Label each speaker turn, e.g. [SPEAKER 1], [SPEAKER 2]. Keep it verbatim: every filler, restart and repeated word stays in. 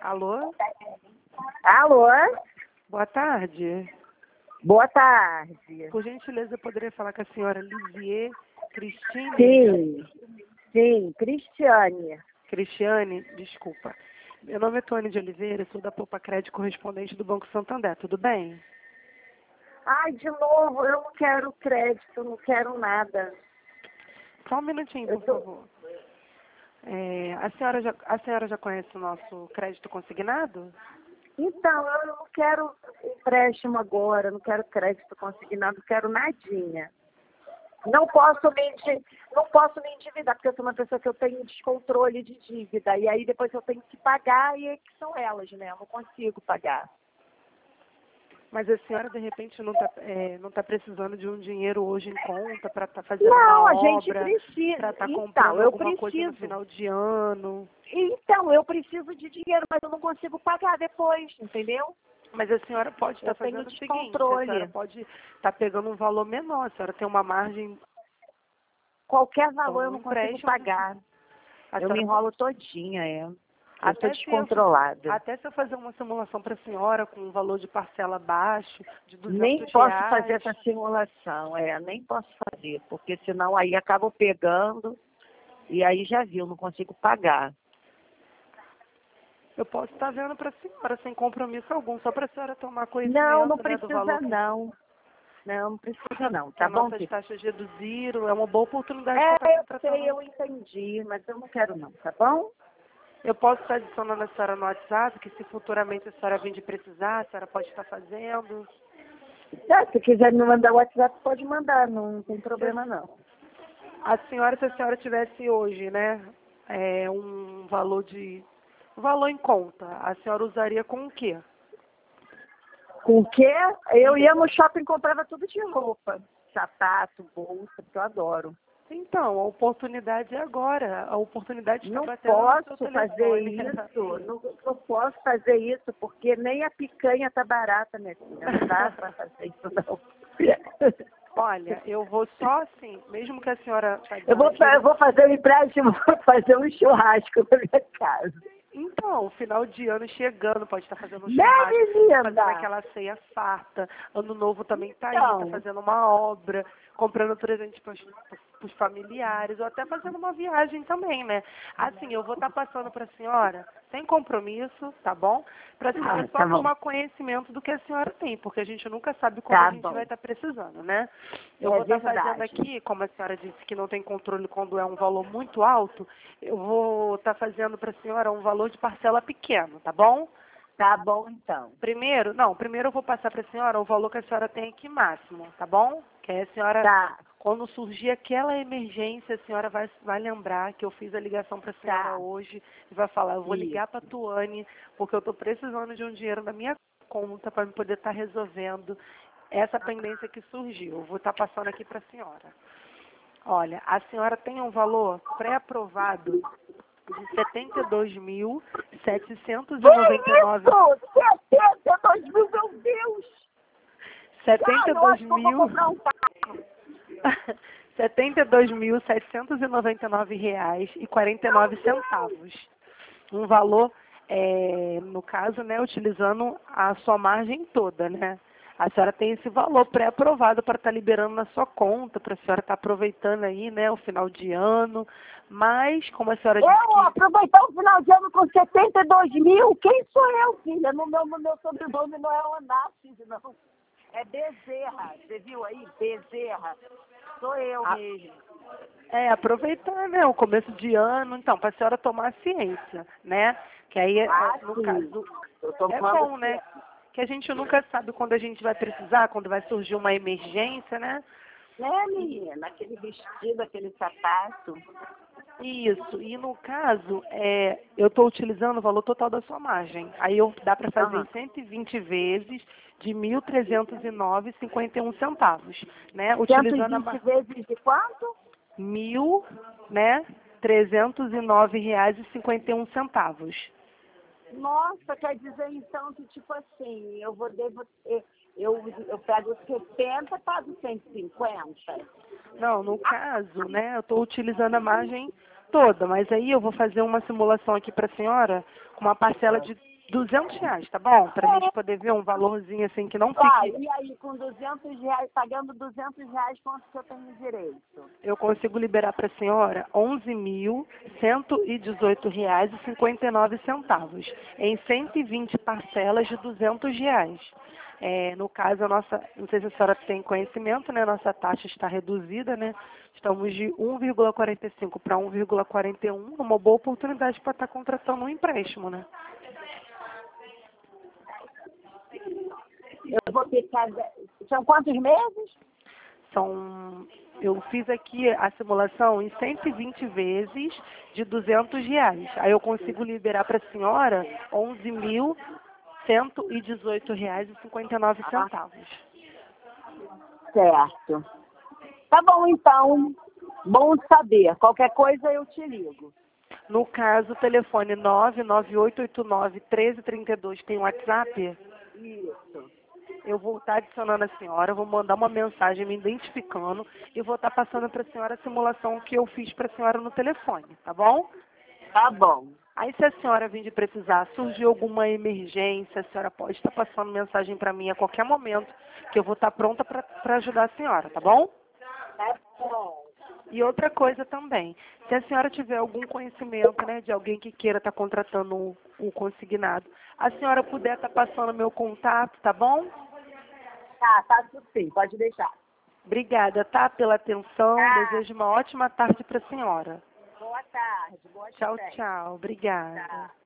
[SPEAKER 1] Alô?
[SPEAKER 2] Alô?
[SPEAKER 1] Boa tarde.
[SPEAKER 2] Boa tarde.
[SPEAKER 1] Por gentileza, eu poderia falar com a senhora Lisier Cristine?
[SPEAKER 2] Sim, sim, Cristiane.
[SPEAKER 1] Cristiane, desculpa. Meu nome é Tony de Oliveira, sou da Poupa Crédito, correspondente do Banco Santander, tudo bem?
[SPEAKER 2] Ai, de novo, eu não quero crédito, eu não quero nada.
[SPEAKER 1] Só um minutinho, por
[SPEAKER 2] tô...
[SPEAKER 1] favor. É, a, senhora já, a senhora já conhece o nosso crédito consignado?
[SPEAKER 2] Então, eu não quero empréstimo agora, não quero crédito consignado, não quero nadinha. Não posso me, endi- não posso me endividar, porque eu sou uma pessoa que eu tenho descontrole de dívida. E aí depois eu tenho que pagar e é que são elas, né? Eu não consigo pagar.
[SPEAKER 1] Mas a senhora, de repente, não está é, não tá precisando de um dinheiro hoje em conta para estar fazendo
[SPEAKER 2] Não,
[SPEAKER 1] uma
[SPEAKER 2] a gente
[SPEAKER 1] obra,
[SPEAKER 2] precisa.
[SPEAKER 1] para estar
[SPEAKER 2] Então,
[SPEAKER 1] comprando
[SPEAKER 2] eu
[SPEAKER 1] alguma coisa no
[SPEAKER 2] preciso.
[SPEAKER 1] final de ano?
[SPEAKER 2] Então, eu preciso de dinheiro, mas eu não consigo pagar depois, entendeu?
[SPEAKER 1] Mas a senhora pode estar
[SPEAKER 2] Eu tenho
[SPEAKER 1] fazendo o seguinte, a senhora
[SPEAKER 2] descontrole.
[SPEAKER 1] pode estar pegando um valor menor, a senhora tem uma margem,
[SPEAKER 2] Qualquer
[SPEAKER 1] então,
[SPEAKER 2] valor eu
[SPEAKER 1] um
[SPEAKER 2] não consigo
[SPEAKER 1] empréstimo,
[SPEAKER 2] pagar.
[SPEAKER 1] a
[SPEAKER 2] Eu me
[SPEAKER 1] senhora
[SPEAKER 2] enrolo todinha, é. Eu sou
[SPEAKER 1] até se eu,
[SPEAKER 2] descontrolada.
[SPEAKER 1] até se eu fazer uma simulação para a senhora com um valor de parcela baixo, de
[SPEAKER 2] Nem
[SPEAKER 1] duzentos
[SPEAKER 2] posso fazer
[SPEAKER 1] reais,
[SPEAKER 2] essa simulação, é, nem posso fazer, porque senão aí acabo pegando e aí já viu, não consigo pagar.
[SPEAKER 1] eu posso estar vendo para a senhora sem compromisso algum, só para a senhora tomar
[SPEAKER 2] Não, não
[SPEAKER 1] conhecimento, né, do
[SPEAKER 2] precisa
[SPEAKER 1] valor que,
[SPEAKER 2] não. Não, não precisa não,
[SPEAKER 1] que
[SPEAKER 2] tá
[SPEAKER 1] as
[SPEAKER 2] bom,
[SPEAKER 1] nossas
[SPEAKER 2] filho?
[SPEAKER 1] taxas reduziram, é uma boa oportunidade para estar
[SPEAKER 2] É, eu sei,
[SPEAKER 1] contratando.
[SPEAKER 2] eu entendi, mas eu não quero não, tá bom?
[SPEAKER 1] Eu posso estar adicionando a senhora no WhatsApp, que se futuramente a senhora vir de precisar, a senhora pode estar fazendo.
[SPEAKER 2] Tá, se quiser me mandar o WhatsApp, pode mandar, não tem
[SPEAKER 1] Se
[SPEAKER 2] problema não.
[SPEAKER 1] a senhora, se a senhora tivesse hoje, né, é, um valor de, um valor em conta, a senhora usaria com o quê?
[SPEAKER 2] Com o quê? Eu ia no shopping e comprava tudo de roupa. Sapato, bolsa, que eu adoro.
[SPEAKER 1] Então, a oportunidade é agora. A oportunidade está
[SPEAKER 2] Não
[SPEAKER 1] batendo no seu
[SPEAKER 2] posso fazer
[SPEAKER 1] telefone.
[SPEAKER 2] isso, não, não posso fazer isso, porque nem a picanha tá barata, minha filha. Não dá para fazer isso, não.
[SPEAKER 1] Olha, eu vou só assim, mesmo que a senhora está
[SPEAKER 2] Eu
[SPEAKER 1] dizendo
[SPEAKER 2] vou,
[SPEAKER 1] que...
[SPEAKER 2] fa- eu vou fazer um empréstimo, vou fazer um churrasco na minha casa.
[SPEAKER 1] Então, final de ano chegando, pode estar fazendo um
[SPEAKER 2] Né,
[SPEAKER 1] churrasco,
[SPEAKER 2] menina?
[SPEAKER 1] fazendo aquela ceia farta. Ano novo também está aí, está
[SPEAKER 2] Então,
[SPEAKER 1] fazendo uma obra, comprando presente para os familiares, ou até fazendo uma viagem também, né? Assim, eu vou estar passando para a senhora, sem compromisso, tá bom? Para a senhora
[SPEAKER 2] ah,
[SPEAKER 1] só
[SPEAKER 2] tá bom.
[SPEAKER 1] tomar conhecimento do que a senhora tem, porque a gente nunca sabe quando a
[SPEAKER 2] Tá
[SPEAKER 1] gente
[SPEAKER 2] bom.
[SPEAKER 1] vai estar precisando, né? Eu
[SPEAKER 2] É
[SPEAKER 1] vou estar fazendo
[SPEAKER 2] verdade.
[SPEAKER 1] aqui, como a senhora disse que não tem controle quando é um valor muito alto, eu vou estar fazendo para a senhora um valor de parcela pequeno, tá bom?
[SPEAKER 2] Tá bom, então.
[SPEAKER 1] Primeiro, não, primeiro eu vou passar para a senhora o valor que a senhora tem aqui máximo, tá bom? Que aí a senhora,
[SPEAKER 2] Tá,
[SPEAKER 1] quando surgir aquela emergência, a senhora vai, vai lembrar que eu fiz a ligação para a senhora
[SPEAKER 2] tá.
[SPEAKER 1] hoje e vai falar, eu vou
[SPEAKER 2] Isso.
[SPEAKER 1] ligar para a Tuane, porque eu estou precisando de um dinheiro na minha conta para me poder estar resolvendo essa pendência que surgiu. Eu vou estar passando aqui para a senhora. Olha, a senhora tem um valor pré-aprovado de setenta e dois mil setecentos e
[SPEAKER 2] Que
[SPEAKER 1] noventa e nove.
[SPEAKER 2] isso? setenta e dois mil, meu Deus!
[SPEAKER 1] setenta
[SPEAKER 2] Ai,
[SPEAKER 1] e
[SPEAKER 2] eu
[SPEAKER 1] dois
[SPEAKER 2] acho que eu vou
[SPEAKER 1] mil
[SPEAKER 2] comprar um carro.
[SPEAKER 1] setenta e dois mil setecentos e noventa e nove reais e quarenta e nove centavos. Um valor, é, no caso, né, utilizando a sua margem toda, né? A senhora tem esse valor pré-aprovado para estar liberando na sua conta, para a senhora estar aproveitando aí, né, o final de ano. Mas, como a senhora disse
[SPEAKER 2] Eu
[SPEAKER 1] que...
[SPEAKER 2] aproveitar o final de ano com setenta e dois mil? Quem sou eu, filha? No meu, no meu sobrenome não é Onassis, não. É Bezerra. Você viu aí? Bezerra. Sou eu
[SPEAKER 1] Ah,
[SPEAKER 2] mesmo.
[SPEAKER 1] é, aproveitar, né, o começo de ano, então, para a senhora tomar ciência, né? Que aí, é,
[SPEAKER 2] Ah,
[SPEAKER 1] no
[SPEAKER 2] sim.
[SPEAKER 1] caso,
[SPEAKER 2] Eu
[SPEAKER 1] é
[SPEAKER 2] tomando
[SPEAKER 1] bom, né?
[SPEAKER 2] certo.
[SPEAKER 1] Que a gente nunca sabe quando a gente vai precisar, quando vai surgir uma emergência, né?
[SPEAKER 2] Né, menina? Aquele vestido, aquele sapato.
[SPEAKER 1] Isso. E no caso, é, eu estou utilizando o valor total da sua margem. Aí eu, dá para fazer
[SPEAKER 2] Aham.
[SPEAKER 1] em cento e vinte vezes de mil trezentos e nove e cinquenta e um centavos, né?
[SPEAKER 2] cento e
[SPEAKER 1] Utilizando a
[SPEAKER 2] vinte
[SPEAKER 1] ma-
[SPEAKER 2] vezes de quanto?
[SPEAKER 1] mil, né? trezentos e nove reais e cinquenta e um centavos.
[SPEAKER 2] Nossa, quer dizer então que, tipo assim, eu vou devo, eu, eu, eu pego setenta, pago cento e cinquenta?
[SPEAKER 1] Não, no caso, né, eu estou utilizando a margem toda, mas aí eu vou fazer uma simulação aqui para a senhora com uma parcela de duzentos reais, tá bom? Para a gente poder ver um valorzinho assim que não
[SPEAKER 2] Tá,
[SPEAKER 1] fique...
[SPEAKER 2] e aí com duzentos reais, pagando duzentos reais, quanto que eu tenho direito?
[SPEAKER 1] Eu consigo liberar para a senhora onze mil cento e dezoito reais e cinquenta e nove centavos, em cento e vinte parcelas de duzentos reais. É, no caso, a nossa, não sei se a senhora tem conhecimento, né? Nossa taxa está reduzida, né? Estamos de um vírgula quarenta e cinco para um vírgula quarenta e um, uma boa oportunidade para estar contratando um empréstimo, né?
[SPEAKER 2] Eu vou ficar... São quantos meses?
[SPEAKER 1] São, eu fiz aqui a simulação em cento e vinte vezes de duzentos reais. Aí eu consigo liberar para a senhora onze mil cento e dezoito reais e cinquenta e nove centavos.
[SPEAKER 2] Certo. Tá bom, então. Bom saber. Qualquer coisa eu te ligo.
[SPEAKER 1] No caso, o telefone nove nove oito oito nove, um três três dois tem WhatsApp?
[SPEAKER 2] Isso.
[SPEAKER 1] Eu vou estar adicionando a senhora, vou mandar uma mensagem me identificando e vou estar passando para a senhora a simulação que eu fiz para a senhora no telefone, tá bom?
[SPEAKER 2] Tá bom.
[SPEAKER 1] Aí se a senhora vir de precisar, surgir alguma emergência, a senhora pode estar passando mensagem para mim a qualquer momento, que eu vou estar pronta para ajudar a senhora, tá bom?
[SPEAKER 2] Tá bom.
[SPEAKER 1] E outra coisa também, se a senhora tiver algum conhecimento, né, de alguém que queira estar contratando um, um consignado, a senhora puder estar passando meu contato, tá bom?
[SPEAKER 2] Tá, tá tudo sim. Pode deixar.
[SPEAKER 1] Obrigada, tá, pela atenção.
[SPEAKER 2] Tá.
[SPEAKER 1] Desejo uma ótima tarde para a senhora.
[SPEAKER 2] Boa tarde. Boa
[SPEAKER 1] Tchau,
[SPEAKER 2] tarde.
[SPEAKER 1] tchau. Obrigada.
[SPEAKER 2] Tá.